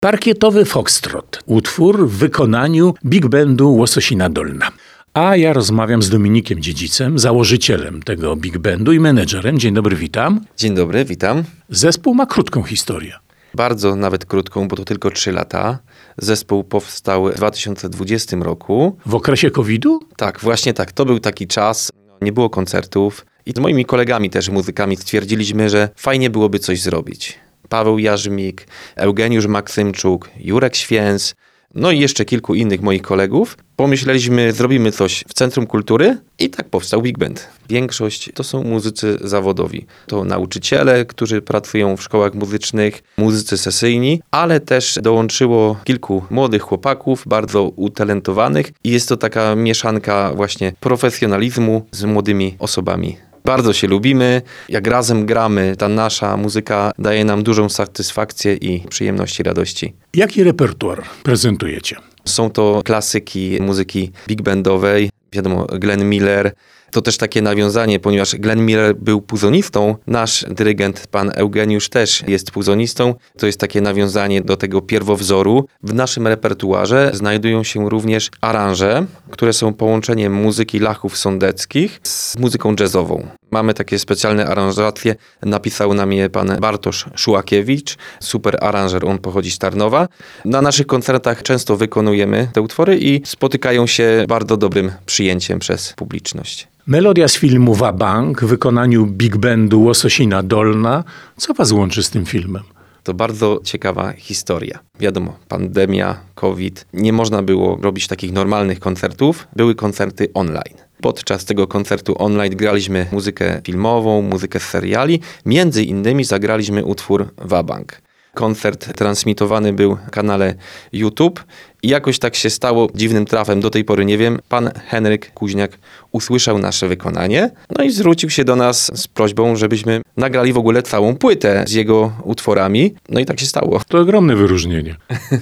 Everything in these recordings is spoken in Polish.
Parkietowy foxtrot, utwór w wykonaniu Big Bandu Łososina Dolna. A ja rozmawiam z Dominikiem Dziedzicem, założycielem tego Big Bandu i menedżerem. Dzień dobry, witam. Dzień dobry, witam. Zespół ma krótką historię. Bardzo nawet krótką, bo to tylko 3 lata. Zespół powstał w 2020 roku. W okresie COVID-u? Tak, właśnie tak. To był taki czas, nie było koncertów. I z moimi kolegami też, muzykami, stwierdziliśmy, że fajnie byłoby coś zrobić. Paweł Jarzmik, Eugeniusz Maksymczuk, Jurek Święc, no i jeszcze kilku innych moich kolegów. Pomyśleliśmy, zrobimy coś w Centrum Kultury i tak powstał Big Band. Większość to są muzycy zawodowi. To nauczyciele, którzy pracują w szkołach muzycznych, muzycy sesyjni, ale też dołączyło kilku młodych chłopaków, bardzo utalentowanych i jest to taka mieszanka właśnie profesjonalizmu z młodymi osobami. Bardzo się lubimy, jak razem gramy, ta nasza muzyka daje nam dużą satysfakcję i przyjemność i radości. Jaki repertuar prezentujecie? Są to klasyki muzyki big bandowej, wiadomo, Glenn Miller. To też takie nawiązanie, ponieważ Glenn Miller był puzonistą, nasz dyrygent, pan Eugeniusz, też jest puzonistą. To jest takie nawiązanie do tego pierwowzoru. W naszym repertuarze znajdują się również aranże, które są połączeniem muzyki Lachów Sondeckich z muzyką jazzową. Mamy takie specjalne aranżacje, napisał nam je pan Bartosz Szułakiewicz, super aranżer, on pochodzi z Tarnowa. Na naszych koncertach często wykonujemy te utwory i spotykają się bardzo dobrym przyjęciem przez publiczność. Melodia z filmu Wabank w wykonaniu Big Bandu Łososina Dolna. Co was łączy z tym filmem? To bardzo ciekawa historia. Wiadomo, pandemia, COVID. Nie można było robić takich normalnych koncertów. Były koncerty online. Podczas tego koncertu online graliśmy muzykę filmową, muzykę z seriali. Między innymi zagraliśmy utwór Wabank. Koncert transmitowany był w kanale YouTube i jakoś tak się stało dziwnym trafem, do tej pory nie wiem, pan Henryk Kuźniak usłyszał nasze wykonanie, no i zwrócił się do nas z prośbą, żebyśmy nagrali w ogóle całą płytę z jego utworami, no i tak się stało. To ogromne wyróżnienie.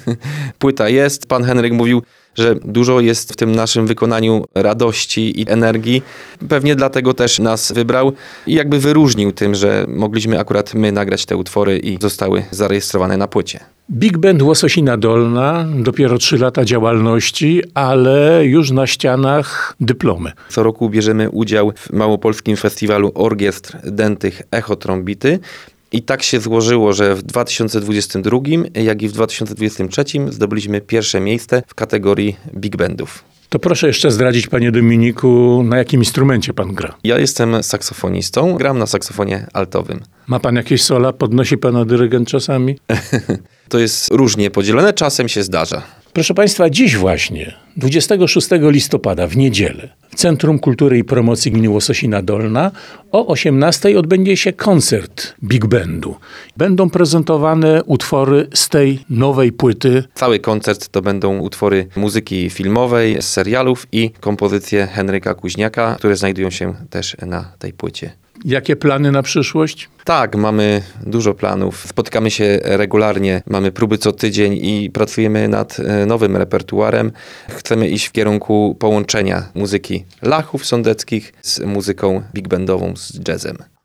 Płyta jest, pan Henryk mówił, że dużo jest w tym naszym wykonaniu radości i energii. Pewnie dlatego też nas wybrał i jakby wyróżnił tym, że mogliśmy akurat my nagrać te utwory i zostały zarejestrowane na płycie. Big Band Łososina Dolna, dopiero 3 lata działalności, ale już na ścianach dyplomy. Co roku bierzemy udział w Małopolskim Festiwalu Orkiestr Dętych Echo Trombity. I tak się złożyło, że w 2022, jak i w 2023 zdobyliśmy pierwsze miejsce w kategorii big bandów. To proszę jeszcze zdradzić, panie Dominiku, na jakim instrumencie pan gra? Ja jestem saksofonistą, gram na saksofonie altowym. Ma pan jakieś sola? Podnosi pana dyrygent czasami? To jest różnie podzielone, czasem się zdarza. Proszę państwa, dziś właśnie, 26 listopada, w niedzielę, w Centrum Kultury i Promocji Gminy Łososina Dolna o 18 odbędzie się koncert Big Bandu. Będą prezentowane utwory z tej nowej płyty. Cały koncert to będą utwory muzyki filmowej, z serialów i kompozycje Henryka Kuźniaka, które znajdują się też na tej płycie. Jakie plany na przyszłość? Tak, mamy dużo planów. Spotykamy się regularnie, mamy próby co tydzień i pracujemy nad nowym repertuarem. Chcemy iść w kierunku połączenia muzyki Lachów Sondeckich z muzyką big bandową, z jazzem.